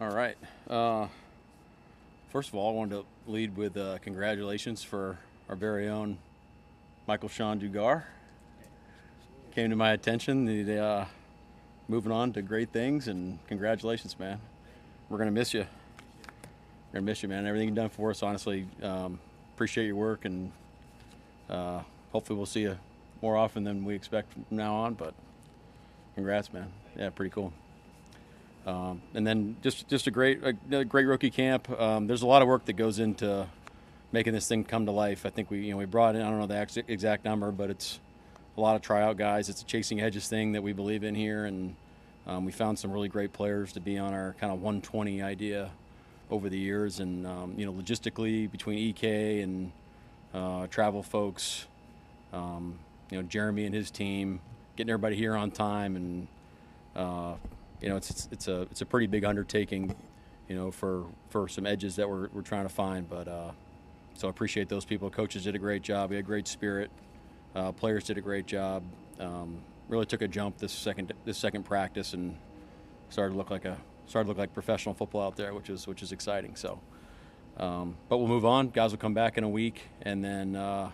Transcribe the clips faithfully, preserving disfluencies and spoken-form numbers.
All right. Uh, first of all, I wanted to lead with uh, congratulations for our very own Michael Sean Dugar. Came to my attention, the, uh, moving on to great things, and congratulations, man. We're going to miss you. We're going to miss you, man. Everything you've done for us, honestly, um, appreciate your work, and uh, hopefully we'll see you more often than we expect from now on, but congrats, man. Yeah, pretty cool. Um, and then just just a great a great rookie camp. Um, there's a lot of work that goes into making this thing come to life. I think we you know we brought in, I don't know the ex- exact number, but it's a lot of tryout guys. It's a chasing edges thing that we believe in here, and um, we found some really great players to be on our kind of one twenty idea over the years. And um, you know logistically between E K and uh, travel folks, um, you know Jeremy and his team, getting everybody here on time, and uh, you know, it's, it's it's a it's a pretty big undertaking, you know, for, for some edges that we're we're trying to find. But uh, so I appreciate those people. Coaches did a great job. We had great spirit. Uh, players did a great job. Um, really took a jump this second this second practice and started to look like a started to look like professional football out there, which is which is exciting. So, um, but we'll move on. Guys will come back in a week, and then uh,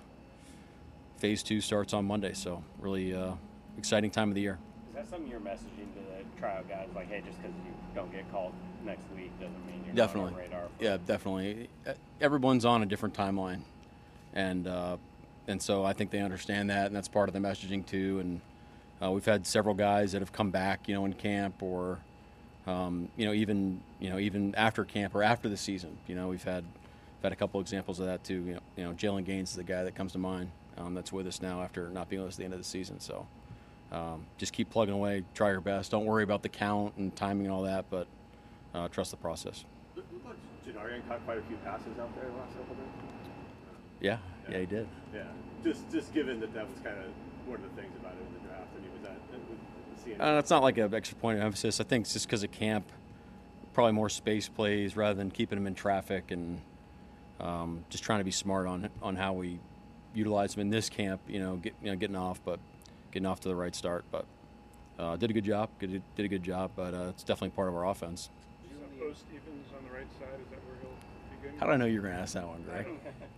phase two starts on Monday. So really uh, exciting time of the year. Is that something you're messaging to the tryout guys? Like, hey, just because you don't get called next week doesn't mean you're definitely. not on the radar. For- yeah, definitely. Everyone's on a different timeline, and uh, and so I think they understand that, and that's part of the messaging too. And uh, we've had several guys that have come back, you know, in camp, or um, you know, even you know, even after camp or after the season. You know, we've had we've had a couple examples of that too. You know, you know, Jalen Gaines is the guy that comes to mind. Um, that's with us now after not being with us at the end of the season. So. Um, just keep plugging away, try your best. Don't worry about the count and timing and all that, but uh, trust the process. Looked like Jadarian caught quite a few passes out there the last couple of days. Yeah, yeah, yeah, he did. Yeah, just just given that that was kind of one of the things about it in the draft. I mean, was that with seeing? Uh, it's not like an extra point of emphasis. I think it's just because of camp, probably more space plays rather than keeping him in traffic, and um, just trying to be smart on on how we utilize him in this camp. You know, get, you know, getting off, but. Getting off to the right start, but uh, did a good job. Did, did a good job, but uh, it's definitely part of our offense. Bo Stevens on the right side, is that where he'll be good? How did I know you were going to ask that one, Greg?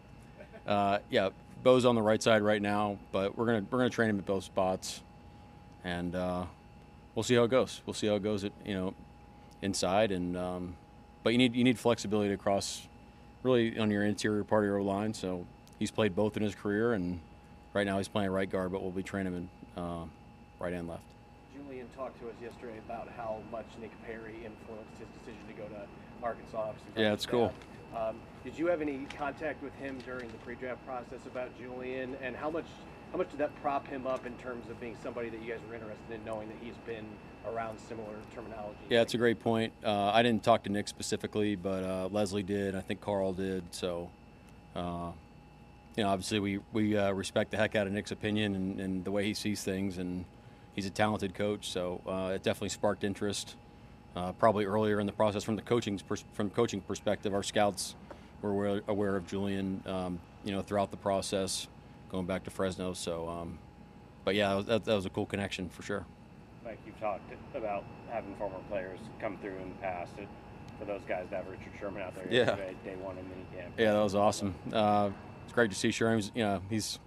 uh, yeah, Bo's on the right side right now, but we're gonna we're gonna train him at both spots, and uh, we'll see how it goes. We'll see how it goes at you know inside, and um, but you need you need flexibility across really on your interior part of your line. So he's played both in his career, and right now he's playing right guard, but we'll be training him in uh, right and left. Julian talked to us yesterday about how much Nick Perry influenced his decision to go to Arkansas. Yeah, it's cool. Um, did you have any contact with him during the pre-draft process about Julian, and how much how much did that prop him up in terms of being somebody that you guys were interested in, knowing that he's been around similar terminology? Yeah, it's a great point. Uh, I didn't talk to Nick specifically, but uh, Leslie did. I think Carl did. So. Uh, You know, obviously we we uh, respect the heck out of Nick's opinion and, and the way he sees things, and he's a talented coach. So uh, it definitely sparked interest. Uh, probably earlier in the process, from the coaching pers- from coaching perspective, our scouts were aware, aware of Julian. Um, you know, throughout the process, going back to Fresno. So, um, but yeah, that, that was a cool connection for sure. Like you've talked about having former players come through in the past. It, for those guys to have Richard Sherman out there Yeah. yesterday, day one in minicamp. Yeah, that was awesome. Uh, It's great to see Sherman. You know, he's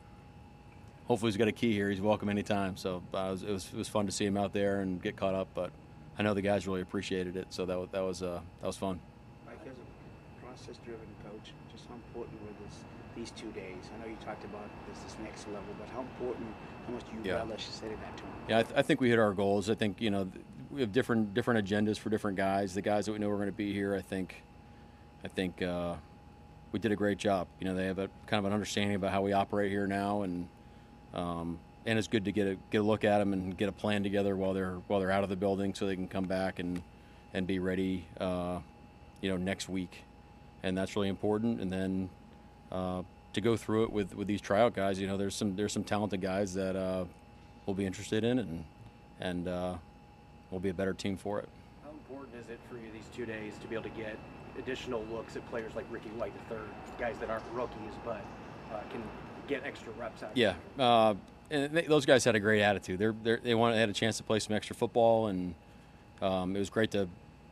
hopefully he's got a key here. He's welcome anytime. So uh, it, was, it was it was fun to see him out there and get caught up. But I know the guys really appreciated it. So that was, that was uh, that was fun. Mike, as a process-driven coach, just how important were this these two days? I know you talked about this this next level, but how important, how much do you Yeah. relish setting that tone? Yeah, I, th- I think we hit our goals. I think you know we have different different agendas for different guys. The guys that we know are going to be here, I think, I think. Uh, we did a great job. You know, they have a kind of an understanding about how we operate here now, and um, and it's good to get a get a look at them and get a plan together while they're while they're out of the building, so they can come back and and be ready, uh, you know, next week, and that's really important. And then uh, to go through it with, with these tryout guys, you know, there's some there's some talented guys that uh, we'll be interested in, and and uh, we'll be a better team for it. How important is it for you these two days to be able to get additional looks at players like Ricky White the third, guys that aren't rookies but uh, can get extra reps out? Yeah, uh, and they, those guys had a great attitude. They're, they're, they wanted, they had a chance to play some extra football, and um, it was great to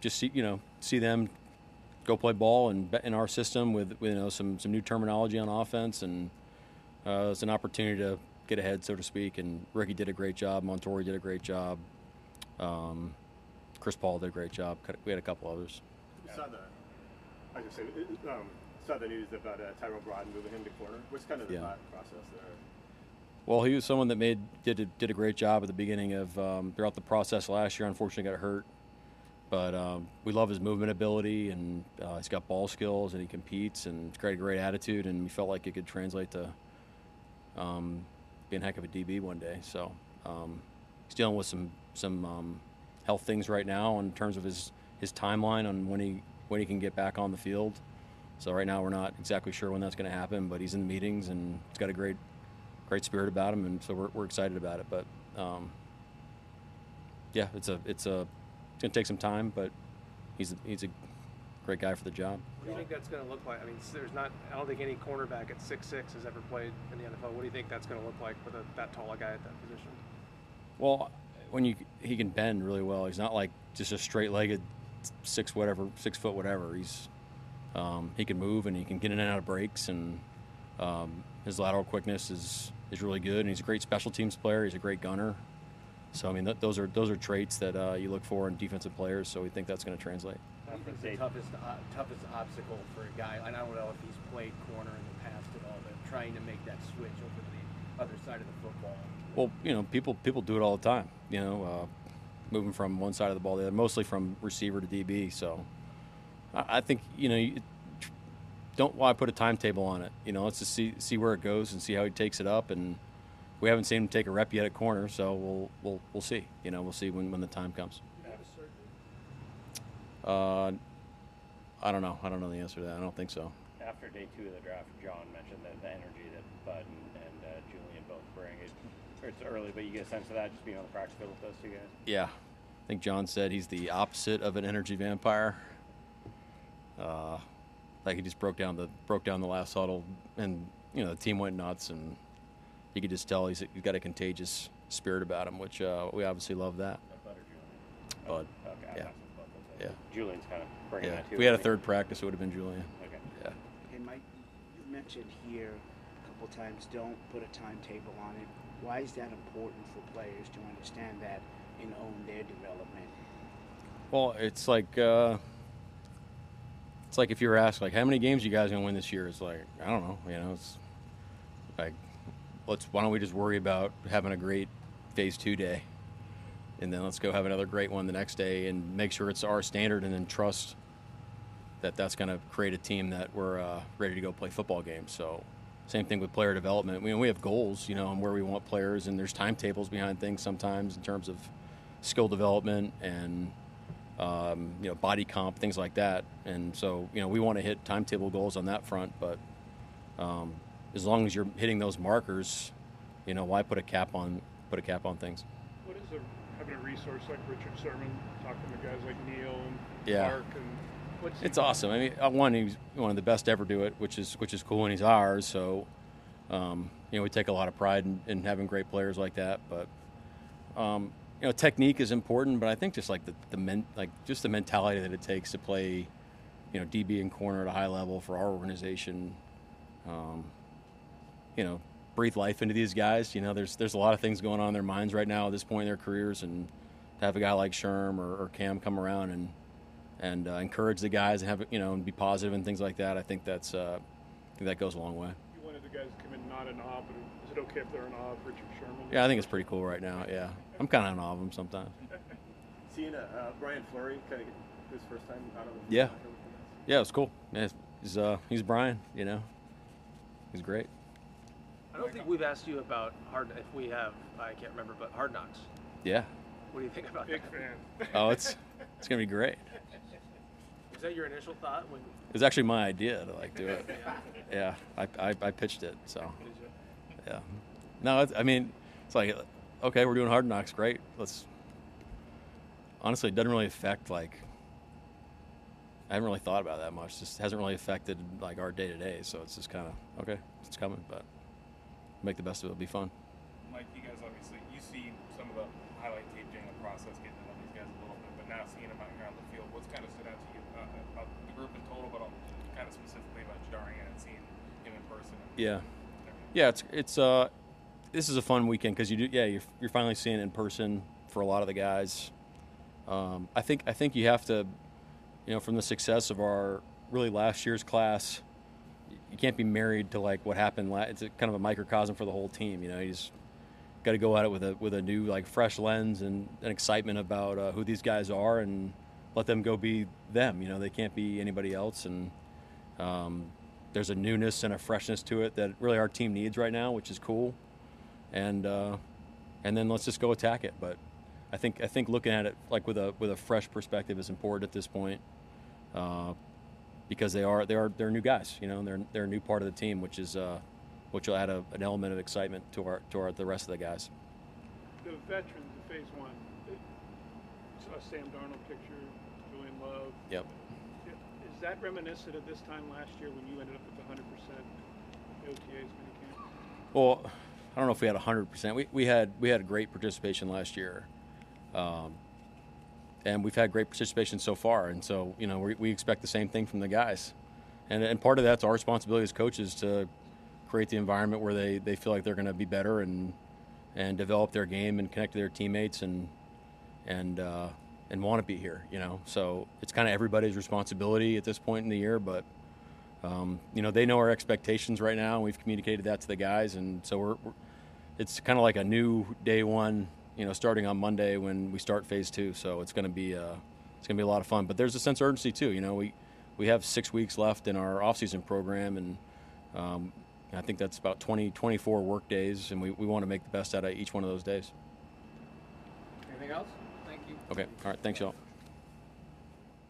just see you know see them go play ball and in our system with, with you know some some new terminology on offense, and uh, it's an opportunity to get ahead, so to speak. And Ricky did a great job. Montori did a great job. Um, Chris Paul did a great job. We had a couple others. Saw the, I was gonna say, it- um, saw the news about uh, Tyrone Broad moving him to corner. What's kind of the Yeah. thought process there? Well, he was someone that made did a, did a great job at the beginning of um, throughout the process last year. Unfortunately, got hurt, but um, we love his movement ability, and uh, he's got ball skills, and he competes, and he's got a great attitude, and we felt like it could translate to um, being a heck of a D B one day. So um, he's dealing with some some um, health things right now in terms of his his timeline on when he when he can get back on the field. So right now we're not exactly sure when that's going to happen, but he's in meetings and he's got a great great spirit about him, and so we're we're excited about it. But um, yeah, it's a it's a it's going to take some time, but he's a, he's a great guy for the job. What do you think that's going to look like? I mean, there's not. I don't think any cornerback at six six has ever played in the N F L. What do you think that's going to look like with a, that tall a guy at that position? Well, when you he can bend really well. He's not like just a straight-legged six whatever six foot whatever. He's um, he can move and he can get in and out of breaks, and um, his lateral quickness is is really good. And he's a great special teams player. He's a great gunner. So I mean, th- those are those are traits that uh, you look for in defensive players. So we think that's going to translate. I think the toughest uh, toughest obstacle for a guy, and I don't know if he's played corner in the past at all, but trying to make that switch over to the other side of the football. Well, you know, people people do it all the time. You know, uh, moving from one side of the ball to the other, mostly from receiver to D B. So I, I think you know, you, don't why put a timetable on it. You know, let's just see see where it goes and see how he takes it up. And we haven't seen him take a rep yet at corner, so we'll we'll we'll see. You know, we'll see when, when the time comes. Uh, I don't know. I don't know the answer to that. I don't think so. After day two of the draft, John mentioned that the energy that Bud and, and uh, Julian both bring. It, it's early, but you get a sense of that just being on the practice field with those two guys. Yeah, I think John said he's the opposite of an energy vampire. Uh, like he just broke down the broke down the last huddle, and you know the team went nuts, and you could just tell he's, he's got a contagious spirit about him, which uh, we obviously love that. Bud or Julian? Bud. Oh, okay, I Yeah. thought it was both. Yeah. Julian's kind of bringing Yeah, that too. if we had a isn't he? third practice, it would have been Julian. Okay. Yeah. Okay, Mike, you mentioned here a couple times, don't put a timetable on it. Why is that important for players to understand that and own their development? Well, it's like uh, it's like if you were asked like how many games you guys gonna win this year, it's like I don't know, you know, it's like let's why don't we just worry about having a great phase two day, and then let's go have another great one the next day and make sure it's our standard, and then trust that that's going to create a team that we're uh, ready to go play football games. So same thing with player development. We, we have goals, you know, on where we want players, and there's timetables behind things sometimes in terms of skill development and um, you know body comp, things like that. And so you know we want to hit timetable goals on that front, but um, as long as you're hitting those markers, you know why put a cap on put a cap on things. What is a, having a resource like Richard Sherman, talking to guys like Neil and Yeah. Clark, and what's he- It's awesome. I mean, uh, one, he's one of the best to ever do it, which is which is cool, and he's ours. So, um, you know, we take a lot of pride in, in having great players like that. But, um, you know, technique is important, but I think just like the the men, like just the mentality that it takes to play, you know, D B and corner at a high level for our organization. Um, you know, breathe life into these guys. You know, there's there's a lot of things going on in their minds right now at this point in their careers, and to have a guy like Sherm or, or Cam come around and and uh, encourage the guys and have you know and be positive and things like that. I think that's uh, I think that goes a long way. You wanted the guys to come in not in awe, but is it okay if they're in awe of Richard Sherman? Yeah, I think it's pretty cool right now. Yeah, I'm kind of in awe of him sometimes. Seeing uh, uh, Brian Fleury kind of his first time out of the Yeah. locker room. Yeah, it was cool. Yeah, he's uh, he's Brian. You know, he's great. I don't think we've asked you about hard. If we have, I can't remember, but Hard Knocks. Yeah. What do you think about Big that? fan. Oh, it's it's gonna be great. Was that your initial thought when? It was actually my idea to like do it. Yeah, I I, I pitched it. So yeah. No, it's, I mean, it's like okay, we're doing Hard Knocks. Great. Let's. Honestly, it doesn't really affect like. I haven't really thought about it that much. Just hasn't really affected like our day to day. So it's just kind of okay. It's coming, but make the best of it. It'll be fun. Mike, you guys obviously, you see some of the highlight tape during the process, getting to know these guys a little bit, but now seeing them out here on the field, what's kind listening. Yeah, yeah. It's it's uh, this is a fun weekend because you do. Yeah, you're you're finally seeing it in person for a lot of the guys. Um, I think I think you have to, you know, from the success of our really last year's class, you can't be married to like what happened. La- it's a, kind of a microcosm for the whole team. You know, you just got to go at it with a with a new like fresh lens and an excitement about uh, who these guys are and let them go be them. You know, they can't be anybody else, and um, there's a newness and a freshness to it that really our team needs right now, which is cool. And uh, and then let's just go attack it. But I think I think looking at it like with a with a fresh perspective is important at this point, uh, because they are they are they're new guys. You know, and they're they're a new part of the team, which is uh, which will add a, an element of excitement to our to our the rest of the guys. The veterans of Phase One, it, saw Sam Darnold picture, Julian Love. Yep. Is that reminiscent of this time last year when you ended up with one hundred percent O T As minicamp? Well, I don't know if we had one hundred percent. We we had we had great participation last year, um, and we've had great participation so far. And so you know we we expect the same thing from the guys, and and part of that's our responsibility as coaches to create the environment where they, they feel like they're going to be better and and develop their game and connect to their teammates and and uh, and want to be here. You know, so it's kind of everybody's responsibility at this point in the year, but. Um, you know, they know our expectations right now, and we've communicated that to the guys, and so we're, we're it's kind of like a new day one, you know, starting on Monday when we start phase two. So it's going to be uh, it's going to be a lot of fun. But there's a sense of urgency too. You know, we we have six weeks left in our off-season program, and um, I think that's about twenty, twenty-four work days, and we, we want to make the best out of each one of those days. Anything else? Thank you. Okay. All right. Thanks, y'all.